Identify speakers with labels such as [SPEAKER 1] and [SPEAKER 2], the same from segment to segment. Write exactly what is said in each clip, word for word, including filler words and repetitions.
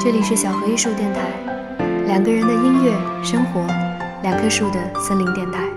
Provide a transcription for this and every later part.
[SPEAKER 1] 这里是小河艺术电台，两个人的音乐生活，两棵树的森林电台。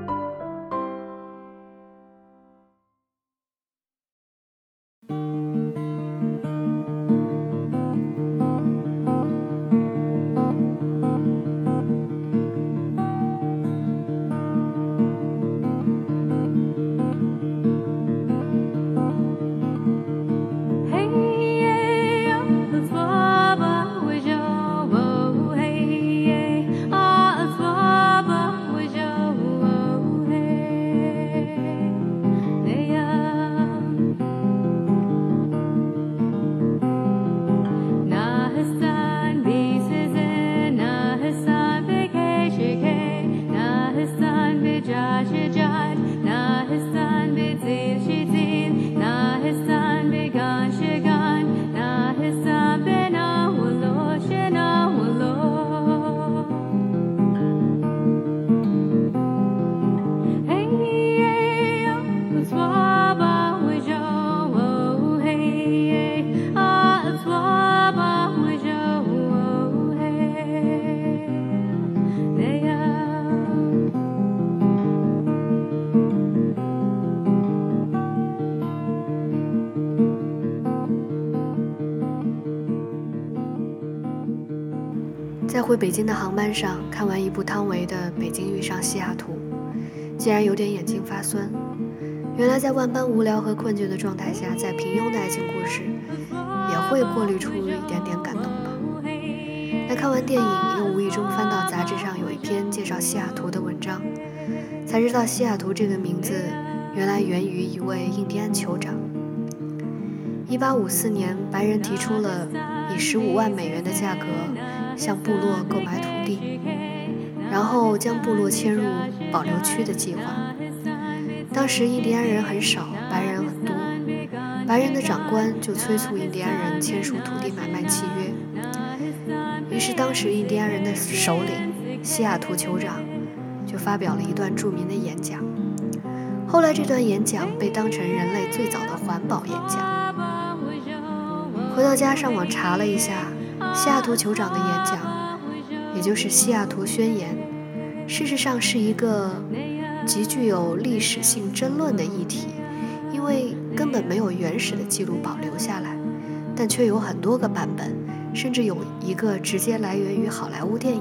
[SPEAKER 1] 在回北京的航班上，看完一部汤唯的《北京遇上西雅图》，竟然有点眼睛发酸。原来在万般无聊和困倦的状态下，在平庸的爱情故事也会过滤出一点点感动吧。那看完电影，又无意中翻到杂志上有一篇介绍西雅图的文章，才知道西雅图这个名字原来源于一位印第安酋长。一八五四年，白人提出了以十五万美元的价格向部落购买土地，然后将部落迁入保留区的计划。当时印第安人很少，白人很多，白人的长官就催促印第安人签署土地买卖契约。于是当时印第安人的首领西雅图酋长就发表了一段著名的演讲。后来这段演讲被当成人类最早的环保演讲。回到家上网查了一下西雅图酋长的演讲，也就是西雅图宣言，事实上是一个极具有历史性争论的议题，因为根本没有原始的记录保留下来，但却有很多个版本，甚至有一个直接来源于好莱坞电影。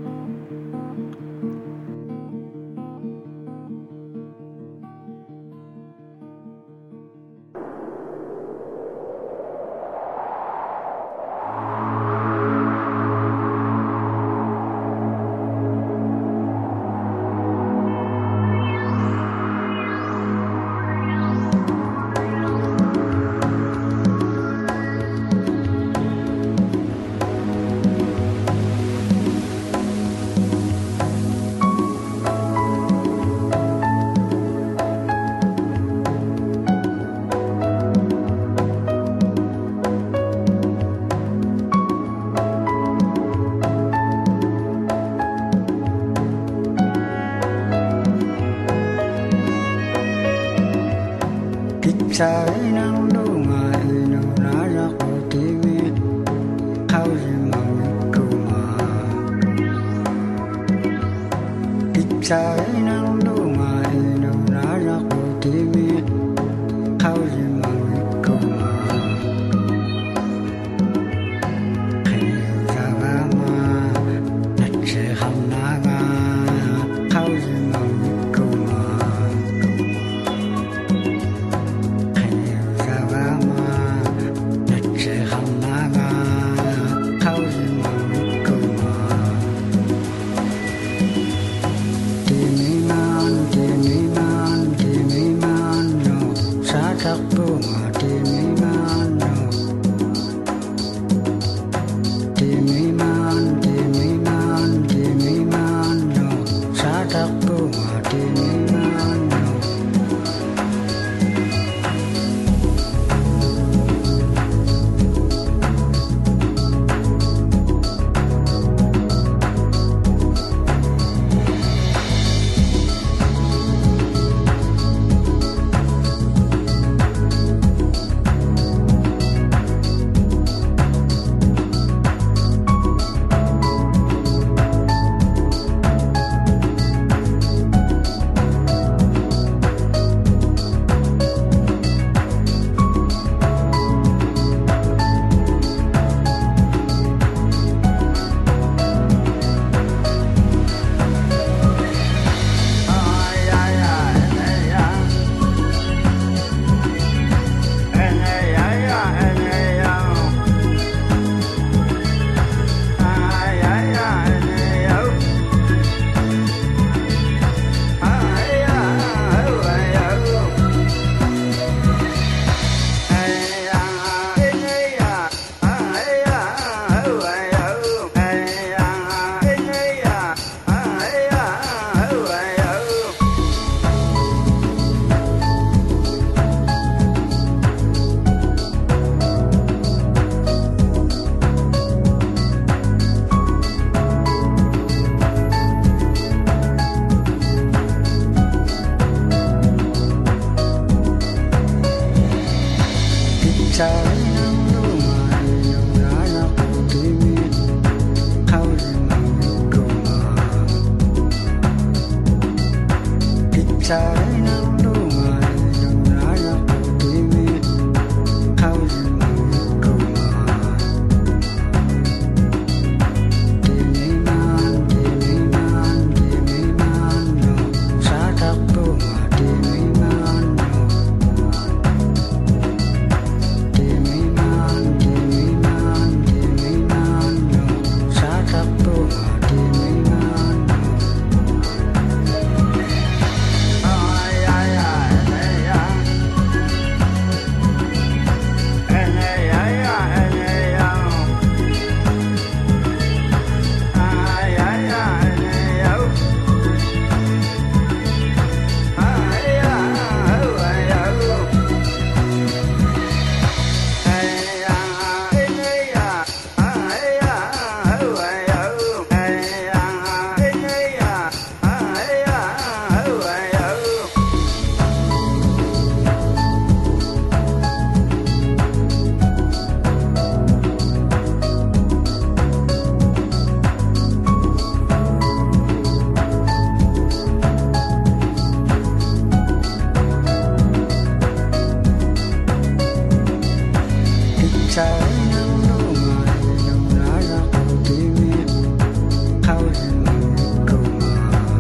[SPEAKER 2] Sa nang lunga ino nara ko timi hausi mawikuma Sa nang lunga ino nara ko timi hausi mawikuma Kaya sagama natse hamnaga hausi mawikuma Chay ng lumay yung anak ko timid, ikaw rin ang guma. Chay ng lumay yung anak ko timid, ikaw rin ang guma. Timiman, timiman, timiman no, sa takbo nga timiman no. Timiman, timiman, timiman no, sa takbo nga timiman no. Ay, ay, ay, ay, ay. Ay, ay, ay, ay, ay, ay. Ay, ay, ay, ay, ay. Ay, ay, Chay ng lumay yung anak ko timid, ikaw rin ang guma.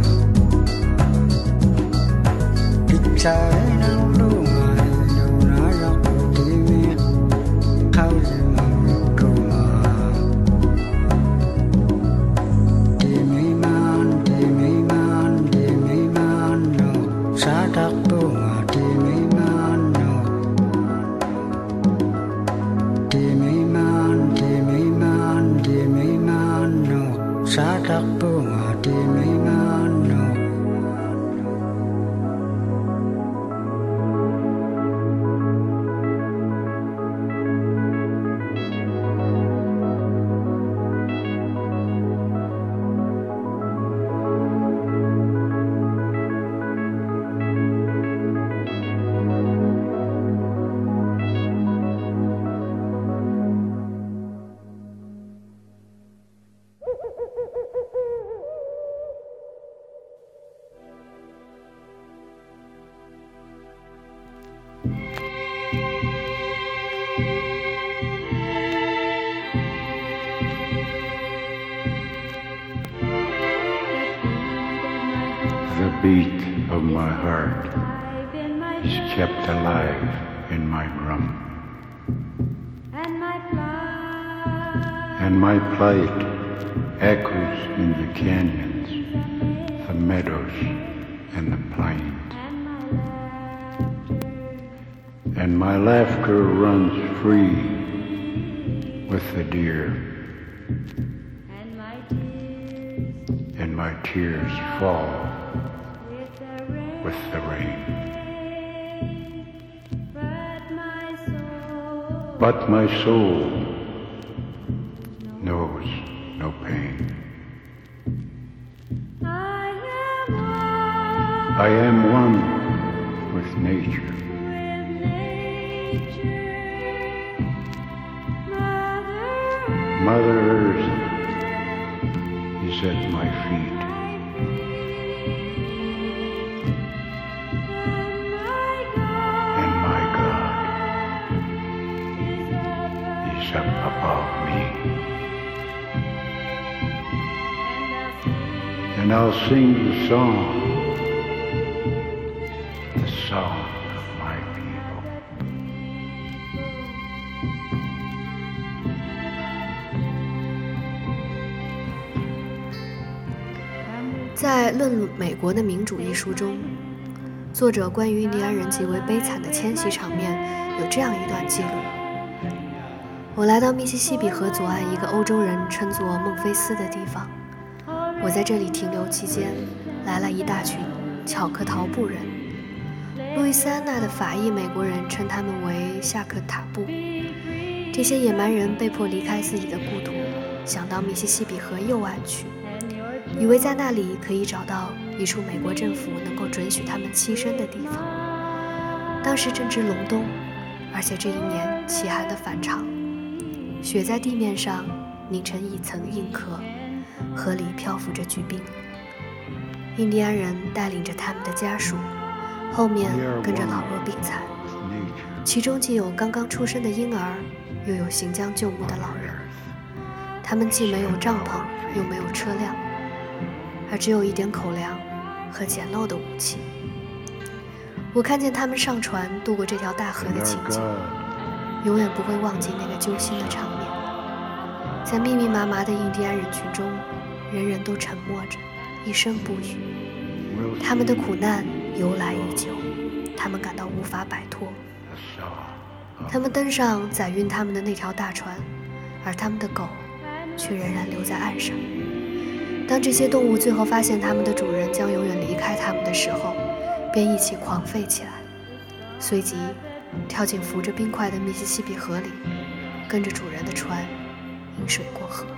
[SPEAKER 2] Chay ng lumay yung anak ko timid, ikaw rin ang guma. Timiman, timiman, timiman no, sa takbo nga timiman no. Timiman, timiman, timiman no, sa takbo nga timiman no.
[SPEAKER 3] The beat of my heart is kept alive in my drum, and my plight echoes in the canyons, the meadows, and the plains, and my laughter runs free with the deer, and my tears fall with the rain. But my soul knows no pain. I am one with nature. Mother Earth is at my feet. And my God is up above me. And I'll sing the song, the song of my people.
[SPEAKER 1] 在《论美国的民主》一书中，作者关于印第安人极为悲惨的迁徙场面有这样一段记录：我来到密西西比河左岸一个欧洲人称作孟菲斯的地方，我在这里停留期间，来了一大群巧克陶布人。路易斯安那的法裔美国人称他们为夏克塔布。这些野蛮人被迫离开自己的故土，想到密西西比河右岸去，以为在那里可以找到一处美国政府能够准许他们栖身的地方。当时正值隆冬， 而且这一年奇寒的反常，雪在地面上凝成一层硬壳，河里漂浮着巨冰。印第安人带领着他们的家属，后面跟着老弱病残，其中既有刚刚出生的婴儿，又有行将就木的老人。他们既没有帐篷，又没有车辆，而只有一点口粮和简陋的武器。我看见他们上船渡过这条大河的情景，永远不会忘记那个揪心的场面。在密密麻麻的印第安人群中，人人都沉默着，一声不语。他们的苦难由来已久，他们感到无法摆脱。他们登上载运他们的那条大船，而他们的狗却仍然留在岸上。当这些动物最后发现他们的主人将永远离开他们的时候，便一起狂吠起来，随即跳进浮着冰块的密西西比河里，跟着主人的船饮水过河。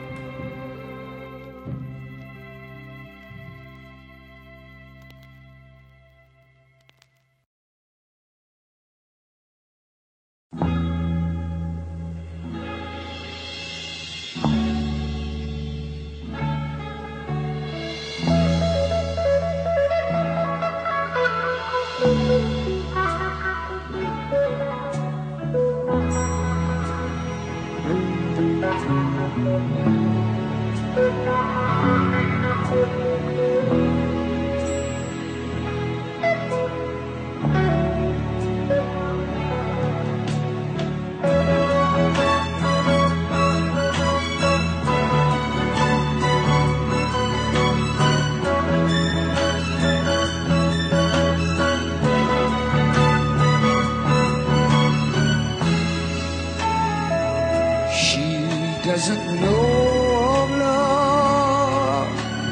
[SPEAKER 2] Doesn't know of love.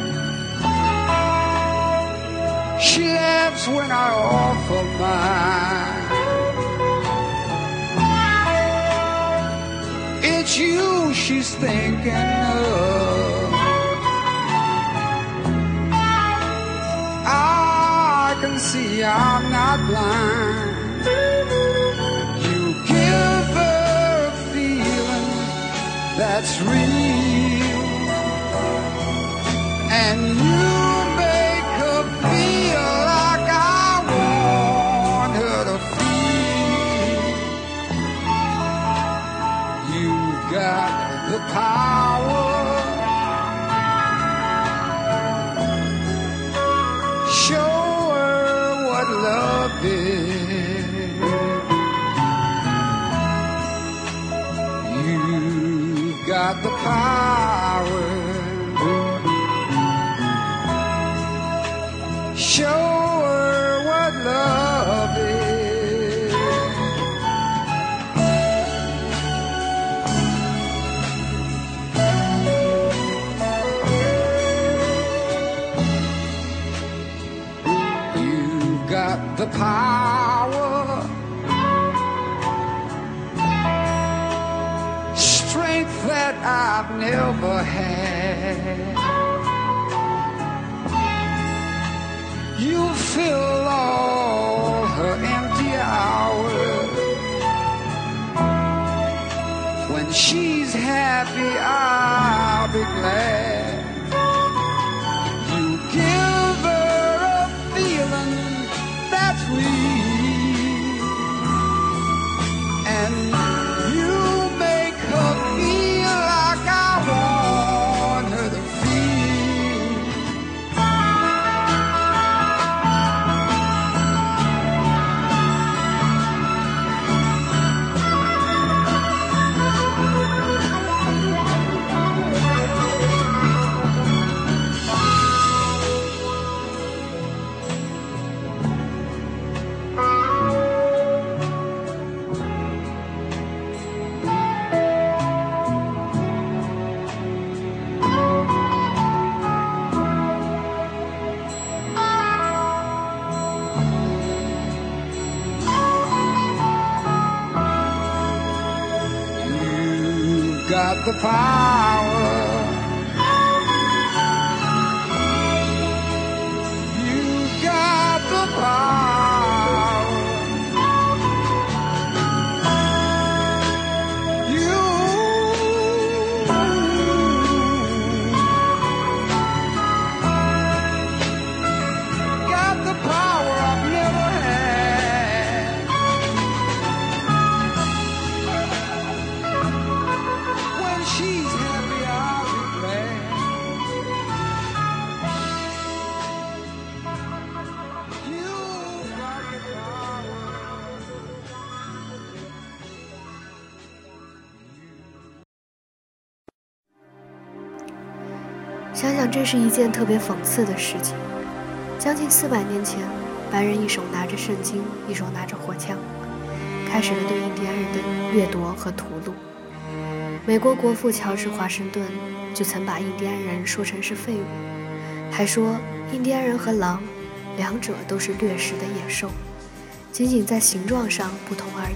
[SPEAKER 2] She laughs when I offer mine. It's you she's thinking of. I can see I'm not blind. You give her a feeling that's real, and you make her feel like I want her to feel. You've got the power. Show her what love is. Got the power. Show her what love is. You got the power. That I've never had. You fill all her empty hours. When she's happy, I'll be glad. You give her a feeling that's real, and you make her feel like I want her to feel. Got the power. You got the power.
[SPEAKER 1] 想想这是一件特别讽刺的事情。将近四百年前，白人一手拿着圣经，一手拿着火枪，开始了对印第安人的掠夺和屠戮。美国国父乔治华盛顿就曾把印第安人说成是废物，还说印第安人和狼两者都是掠食的野兽，仅仅在形状上不同而已。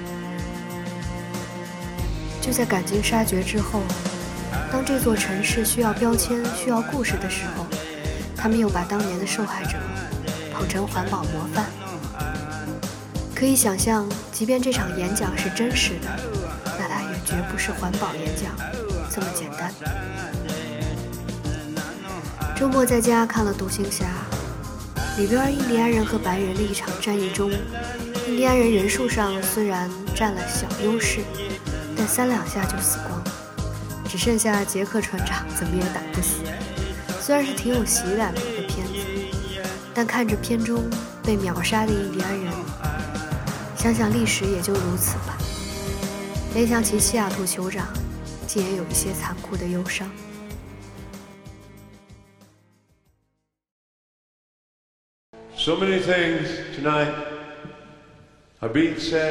[SPEAKER 1] 就在赶尽杀绝之后，当这座城市需要标签、需要故事的时候，他们又把当年的受害者捧成环保模范。可以想象，即便这场演讲是真实的，那它也绝不是环保演讲这么简单。周末在家看了《独行侠》，里边印第安人和白人的一场战役中，印第安人人数上虽然占了小优势，但三两下就死光，只剩下杰克船长怎么也打不死。虽然是挺有喜感的一个片子，但看着片中被秒杀的印第安人，想想历史也就如此吧。联想起西雅图酋长，竟也有一些残酷的忧伤。
[SPEAKER 4] So many things tonight are being said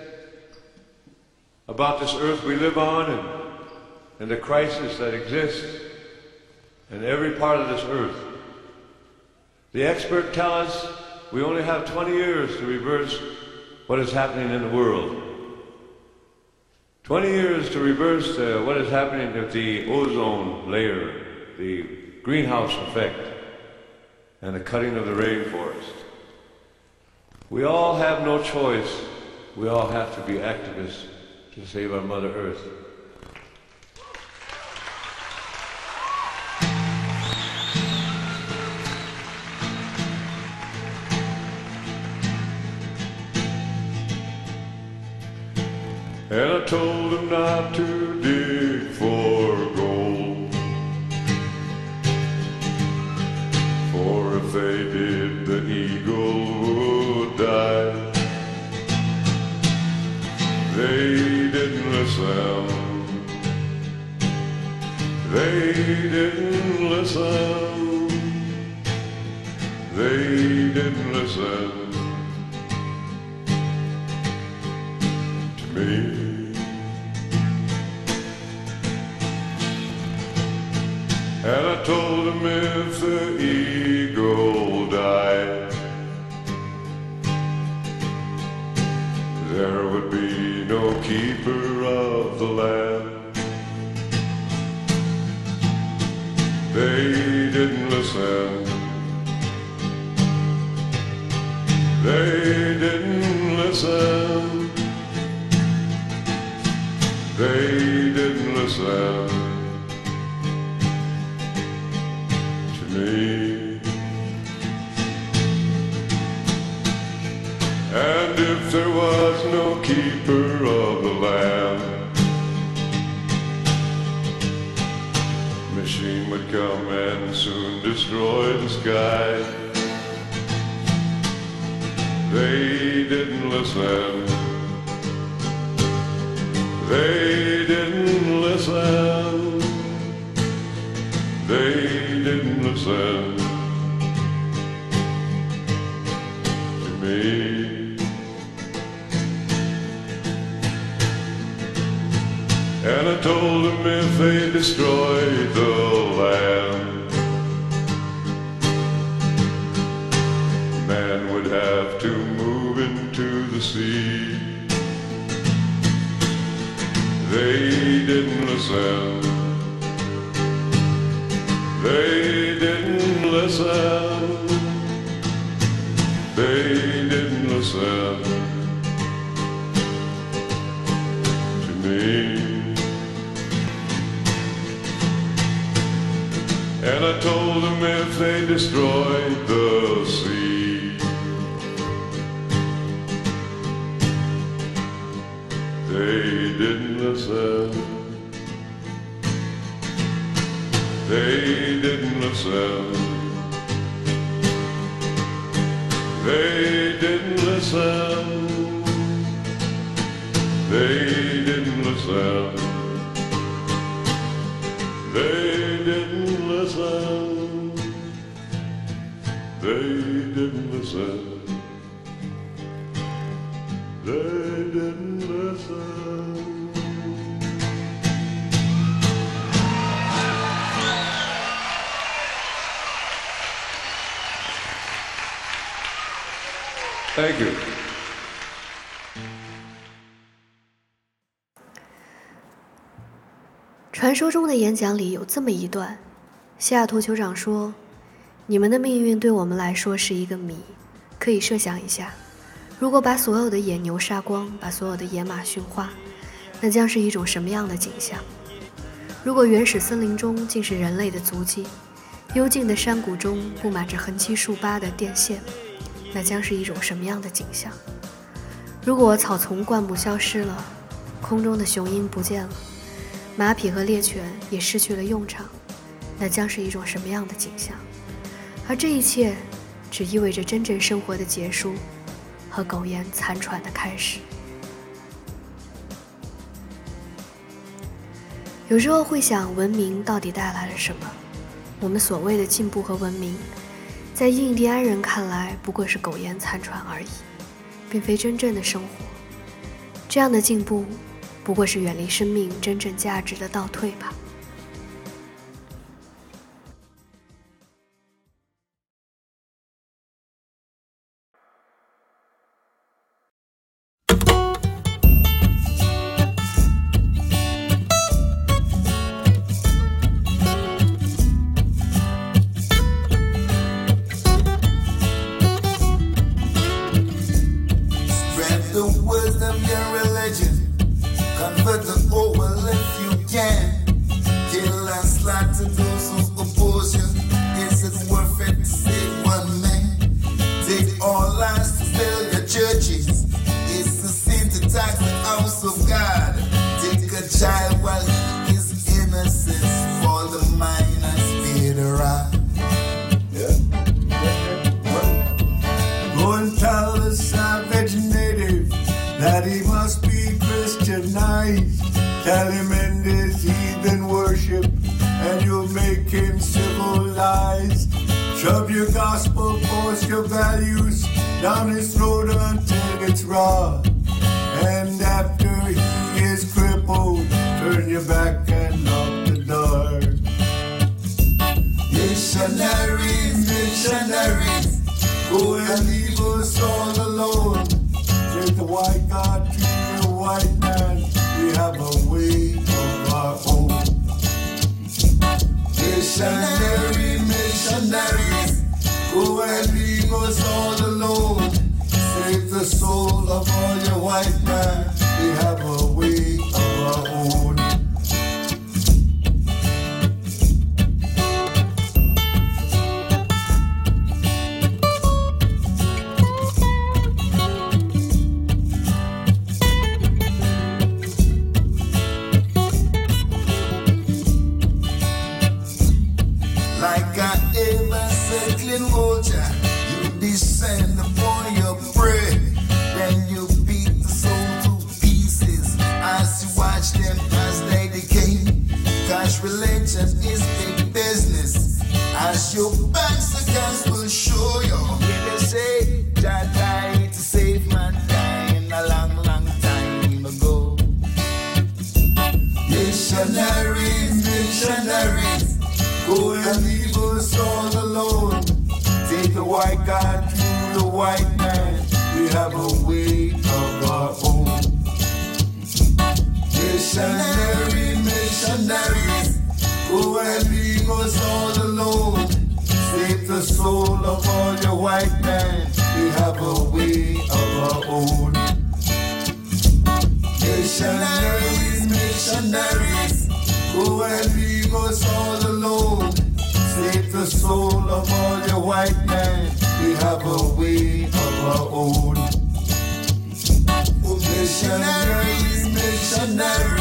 [SPEAKER 4] about this earth we live on and, and the crisis that exists in every part of this earth. The experts tell us we only have twenty years to reverse what is happening in the world. twenty years to reverse uh, what is happening with the ozone layer, the greenhouse effect, and the cutting of the rainforest. We all have no choice. We all have to be activists to save our Mother Earth. And I told them not to dig for gold, for if they did, the eagle would die. They didn't listen. They didn't listen. They didn't listen to me. And I told him if the eagle died, there would be no keeper of the land. They didn't listen. They didn't listen. They didn't listen me. And if there was no keeper of the land, machine would come and soon destroy the sky. They didn't listen. They didn't listen. They didn't listen to me. And I told them if they destroyed the land, man would have to move into the sea. They didn't listen. They didn't listen. They didn't listen to me. And I told them if they destroyed the sea, they didn't listen. They didn't listen. They didn't listen. They didn't listen. They didn't listen. listen. They didn't listen. Thank you.
[SPEAKER 1] 传说中的演讲里有这么一段，西雅图酋长说：“你们的命运对我们来说是一个谜，可以设想一下，如果把所有的野牛杀光，把所有的野马驯化，那将是一种什么样的景象？如果原始森林中尽是人类的足迹，幽静的山谷中布满着横七竖八的电线，那将是一种什么样的景象？如果草丛灌木消失了，空中的雄鹰不见了，马匹和猎犬也失去了用场，那将是一种什么样的景象？而这一切只意味着真正生活的结束和苟延残喘的开始。有时候会想，文明到底带来了什么？我们所谓的进步和文明，在印第安人看来不过是苟延残喘而已，并非真正的生活。这样的进步不过是远离生命真正价值的倒退吧。
[SPEAKER 5] Convert the oil if you can. Kill and slaughter those who oppose you. Is it worth it to save one man? Take all lives to build your churches. It's a sin to tax the house of God. Take a child while he is innocent. For the minors pay the rod. Yeah. Go and tell the savage native that he must be Christianized. Tell him end his heathen worship and you'll make him civilized. Shove your gospel, force your values down his throat until it's raw. And after he is crippled, turn your back and lock the door. Missionaries, missionaries, go and leave us all alone. Take the white God to the white man. We have a way of our own. Missionary, missionaries, go and leave us all alone. Save the soul of all your white man. We have a way of our own. Like an ever-circling vulture, you descend upon your prey. Then you beat the soul to pieces as you watch them as they decay. Cause religion is big business. As your backs against will show you. Yeah, they say Jah died to save mankind a long, long time ago. Missionaries, missionaries, go and leave us all alone. Take the white God to the white man. We have a way of our own. Missionary, missionaries, go and leave us all alone. Save the soul of all your white men. We have a way of our own. Missionaries, missionaries, go and leave us all alone. Save the soul of all your white men. We have a way of our own. Missionaries, missionaries,